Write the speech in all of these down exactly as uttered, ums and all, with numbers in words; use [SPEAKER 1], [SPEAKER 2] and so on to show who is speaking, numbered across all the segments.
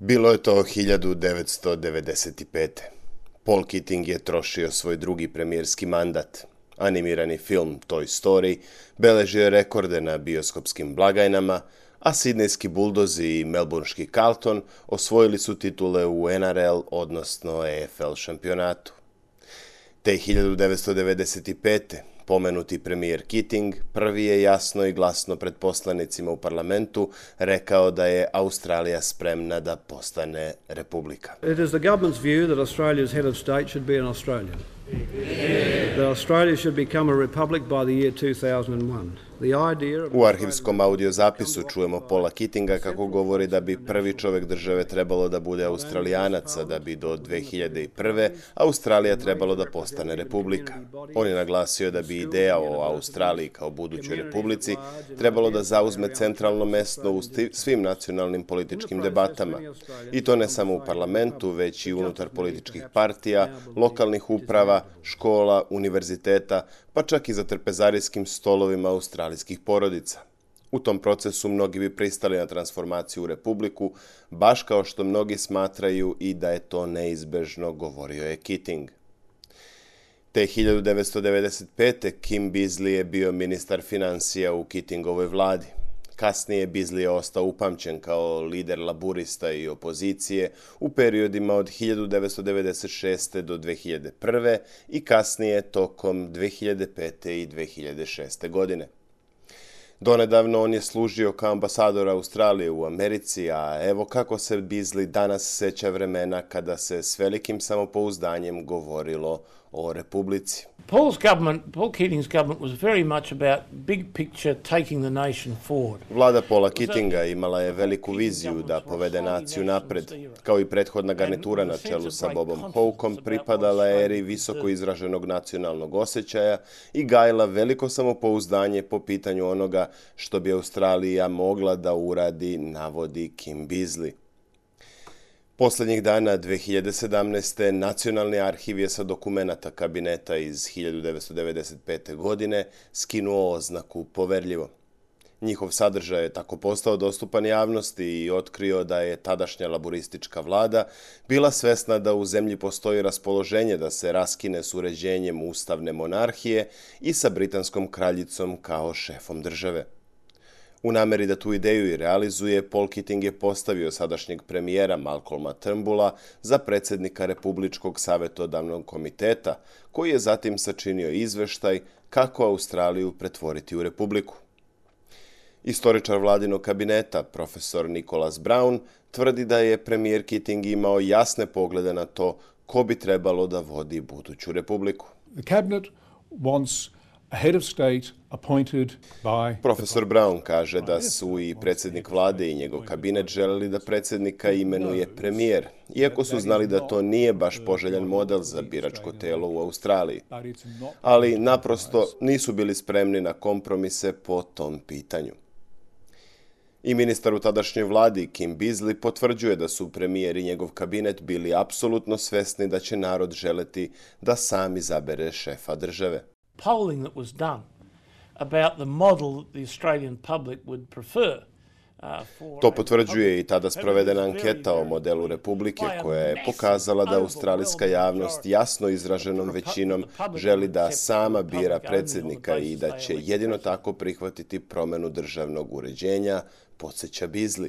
[SPEAKER 1] Bilo je to hiljadu devetsto devedeset pete. Paul Keating je trošio svoj drugi premijerski mandat. Animirani film Toy Story beležio je rekorde na bioskopskim blagajnama, a sidnejski Bulldozi i melbourneški Carlton osvojili su titule u N R L, odnosno E F L šampionatu. Te hiljadu devetsto devedeset pete. pomenuti premijer Keating prvi je jasno i glasno pred poslanicima u parlamentu rekao da je Australija spremna da postane republika.
[SPEAKER 2] It is the government's view that Australia's head of state should be an Australian. That Australia should become a republic by the year two thousand one.
[SPEAKER 1] U arhivskom audio zapisu čujemo Paula Keatinga kako govori da bi prvi čovjek države trebalo da bude Australijanac, a da bi do dve hiljade prve. Australija trebalo da postane republika. On je naglasio da bi ideja o Australiji kao budućoj republici trebalo da zauzme centralno mesto u svim nacionalnim političkim debatama. I to ne samo u parlamentu, već i unutar političkih partija, lokalnih uprava, škola, univerziteta, pa čak i za trpezarijskim stolovima australijskih porodica. U tom procesu mnogi bi pristali na transformaciju u republiku, baš kao što mnogi smatraju i da je to neizbežno, govorio je Keating. Te hiljadu devetsto devedeset pete. Kim Beazley je bio ministar financija u Keatingovoj vladi. Kasnije Beazley je ostao upamćen kao lider laburista i opozicije u periodima od hiljadu devetsto devedeset šeste. do dve hiljade prve. i kasnije tokom dve hiljade pete. i dve hiljade šeste. godine. Donedavno on je služio kao ambasador Australije u Americi, a evo kako se Beazley danas seća vremena kada se s velikim samopouzdanjem govorilo o republici.
[SPEAKER 3] Paul's government, Paul Keating's government was very much about big picture taking the nation forward.
[SPEAKER 1] Vlada Paula Keatinga imala je veliku viziju da povede naciju napred. Kao i prethodna garnitura na čelu sa Bobom Hawkom, pripadala je eri visoko izraženog nacionalnog osjećaja i gajila veliko samopouzdanje po pitanju onoga što bi Australija mogla da uradi, navodi Kim Beazley. Poslednjih dana dve hiljade sedamnaeste. Nacionalni arhiv je sa dokumenata kabineta iz hiljadu devetsto devedeset pete. godine skinuo oznaku poverljivo. Njihov sadržaj je tako postao dostupan javnosti i otkrio da je tadašnja laburistička vlada bila svesna da u zemlji postoji raspoloženje da se raskine s uređenjem ustavne monarhije i sa britanskom kraljicom kao šefom države. U nameri da tu ideju i realizuje, Paul Keating je postavio sadašnjeg premijera Malcolma Turnbulla za predsjednika Republičkog savjetodavnog komiteta, koji je zatim sačinio izveštaj kako Australiju pretvoriti u republiku. Istoričar vladinog kabineta, profesor Nicholas Brown, tvrdi da je premijer Keating imao jasne poglede na to ko bi trebalo da vodi buduću republiku.
[SPEAKER 4] The cabinet wants a head of state appointed by...
[SPEAKER 1] Profesor Brown kaže da su i predsjednik vlade i njegov kabinet želeli da predsjednika imenuje premijer, iako su znali da to nije baš poželjan model za biračko telo u Australiji. Ali naprosto nisu bili spremni na kompromise po tom pitanju. I ministar u tadašnjoj vladi Kim Beazley potvrđuje da su premijer i njegov kabinet bili apsolutno svesni da će narod želeti da sam izabere šefa države.
[SPEAKER 3] Polling that was done about the model that the Australian public would prefer.
[SPEAKER 1] To potvrđuje i tada sprovedena anketa o modelu republike koja je pokazala da australijska javnost jasno izraženom većinom želi da sama bira predsjednika i da će jedino tako prihvatiti promjenu državnog uređenja, podsjeća Beazley.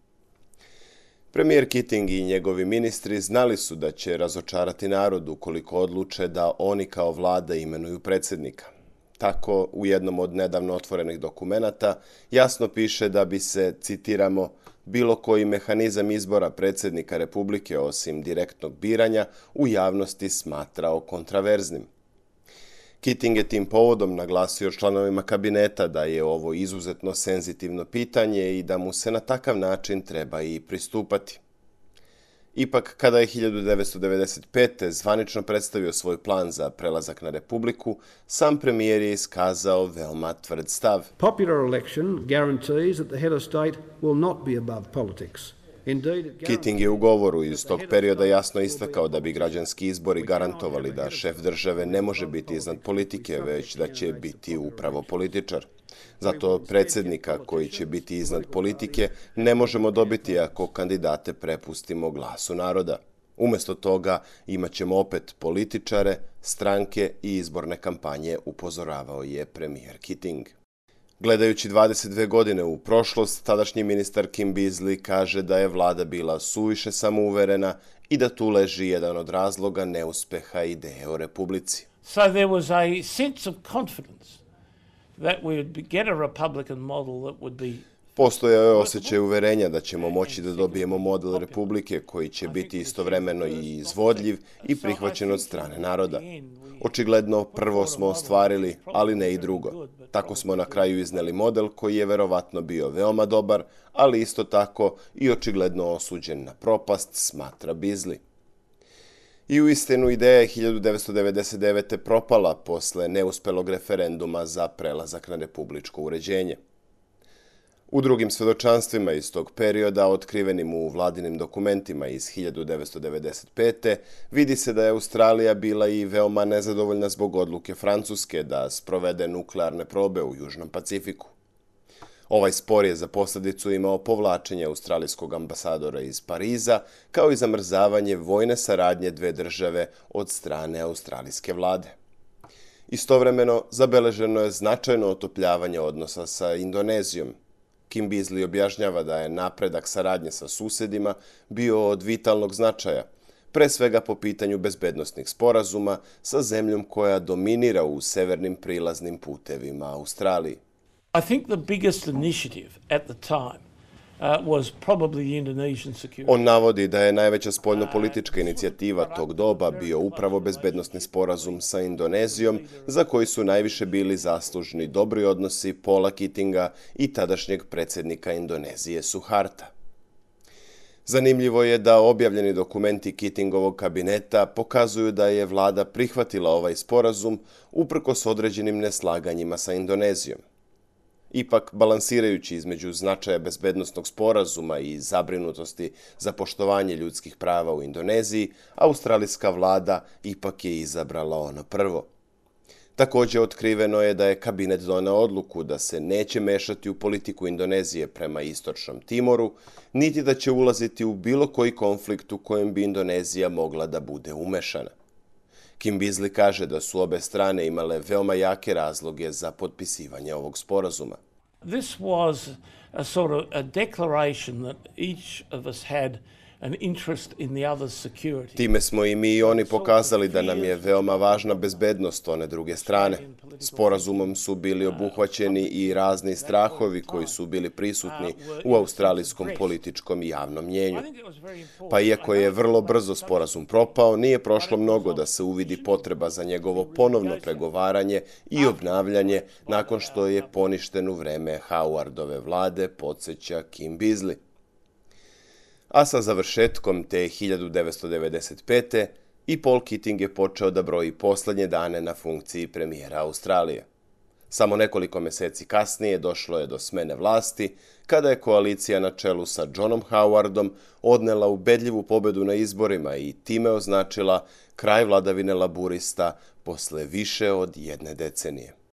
[SPEAKER 1] Premijer Keating i njegovi ministri znali su da će razočarati narod ukoliko odluče da oni kao vlada imenuju predsjednika. Tako, u jednom od nedavno otvorenih dokumenata jasno piše da bi se, citiramo, bilo koji mehanizam izbora predsjednika republike osim direktnog biranja u javnosti smatrao kontraverznim. Keating je tim povodom naglasio članovima kabineta da je ovo izuzetno senzitivno pitanje i da mu se na takav način treba i pristupati. Ipak, kada je hiljadu devetsto devedeset pete. zvanično predstavio svoj plan za prelazak na republiku, sam premijer je iskazao veoma tvrd stav.
[SPEAKER 2] Popular election guarantees that the head of state will not be above politics.
[SPEAKER 1] Keating je u govoru iz tog perioda jasno istakao da bi građanski izbori garantovali da šef države ne može biti iznad politike, već da će biti upravo političar. Zato predsjednika koji će biti iznad politike ne možemo dobiti ako kandidate prepustimo glasu naroda. Umjesto toga imat ćemo opet političare, stranke i izborne kampanje, upozoravao je premijer Keating. Gledajući dvadeset dve godine u prošlost, tadašnji ministar Kim Beazley kaže da je vlada bila suviše samouverena i da tu leži jedan od razloga neuspeha ideje o republici.
[SPEAKER 3] So there was a sense of confidence that we would get a Republican model that would be.
[SPEAKER 1] Postojao je osjećaj uverenja da ćemo moći da dobijemo model republike koji će biti istovremeno i izvodljiv i prihvaćen od strane naroda. Očigledno prvo smo ostvarili, ali ne i drugo. Tako smo na kraju izneli model koji je verovatno bio veoma dobar, ali isto tako i očigledno osuđen na propast, smatra Beazley. I uistinu ideja je hiljadu devetsto devedeset devete. propala posle neuspelog referenduma za prelazak na republičko uređenje. U drugim svedočanstvima iz tog perioda, otkrivenim u vladinim dokumentima iz hiljadu devetsto devedeset pete. vidi se da je Australija bila i veoma nezadovoljna zbog odluke Francuske da sprovede nuklearne probe u Južnom Pacifiku. Ovaj spor je za posljedicu imao povlačenje australijskog ambasadora iz Pariza, kao i zamrzavanje vojne saradnje dve države od strane australijske vlade. Istovremeno, zabeleženo je značajno otopljavanje odnosa sa Indonezijom. Kim Beazley objašnjava da je napredak saradnje sa susedima bio od vitalnog značaja, pre svega po pitanju bezbednosnih sporazuma sa zemljom koja dominira u severnim prilaznim putevima Australiji.
[SPEAKER 3] I think the biggest initiative at the time uh, was probably the Indonesian security.
[SPEAKER 1] On navodi da je najveća spoljnopolitička inicijativa tog doba bio upravo bezbednosni sporazum sa Indonezijom, za koji su najviše bili zaslužni dobri odnosi Paula Keatinga i tadašnjeg predsjednika Indonezije Suharta. Zanimljivo je da objavljeni dokumenti Keatingovog kabineta pokazuju da je vlada prihvatila ovaj sporazum uprkos određenim neslaganjima sa Indonezijom. Ipak, balansirajući između značaja bezbednosnog sporazuma i zabrinutosti za poštovanje ljudskih prava u Indoneziji, australijska vlada ipak je izabrala ono prvo. Također otkriveno je da je kabinet doneo odluku da se neće mešati u politiku Indonezije prema Istočnom Timoru, niti da će ulaziti u bilo koji konflikt u kojem bi Indonezija mogla da bude umešana. Kim Beazley kaže da su obe strane imale veoma jake razloge za potpisivanje ovog sporazuma.
[SPEAKER 3] This was a sort of a declaration that each of us had an interest in the other's security.
[SPEAKER 1] Time smo i mi i oni pokazali da nam je veoma važna bezbednost one druge strane. Sporazumom su bili obuhvaćeni i razni strahovi koji su bili prisutni u australijskom političkom i javnom mjenju. Pa iako je vrlo brzo sporazum propao, nije prošlo mnogo da se uvidi potreba za njegovo ponovno pregovaranje i obnavljanje nakon što je poništen u vreme Howardove vlade, podsjeća Kim Beazley. A sa završetkom te hiljadu devetsto devedeset pete. i Paul Keating je počeo da broji poslednje dane na funkciji premijera Australije. Samo nekoliko meseci kasnije došlo je do smene vlasti, kada je koalicija na čelu sa Johnom Howardom odnela ubedljivu pobedu na izborima i time označila kraj vladavine laburista posle više od jedne decenije.